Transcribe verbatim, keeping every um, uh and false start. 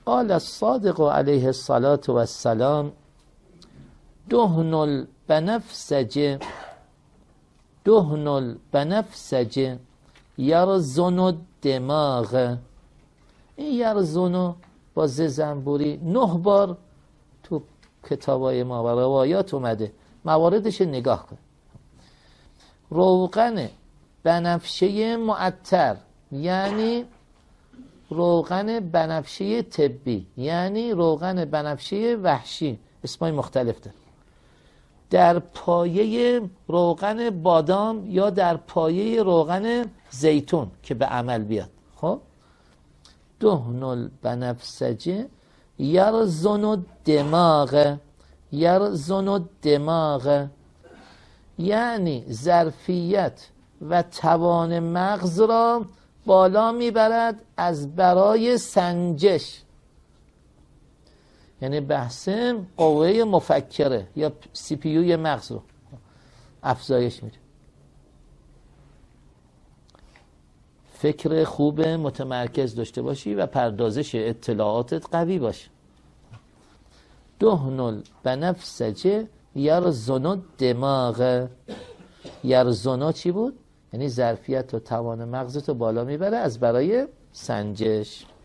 قال الصادق علیه الصلاة و السلام دهن البنفسج دهن البنفسج یرزن الدماغ. این یرزنو با ز زنبوری نه بار تو کتابای ما و روایات اومده، مواردش نگاه کن. روغن بنفشه معطر یعنی روغن بنفشه طبی، یعنی روغن بنفشه وحشی، اسمای مختلف داره. در پایه روغن بادام یا در پایه روغن زیتون که به عمل بیاد. خب دهن البنفسج یرزن الدماغ یرزن الدماغ یعنی ظرفیت و توان مغز را بالا میبرد از برای سنجش، یعنی بحث قوه مفکره یا سی پی یو مغز رو افزایش میده. فکر خوب متمرکز داشته باشی و پردازش اطلاعاتت قوی باشه. دهن البنفسج یرزن الدماغ. یرزن چی بود؟ یعنی ظرفیت و توان مغزت رو بالا میبره از برای سنجش.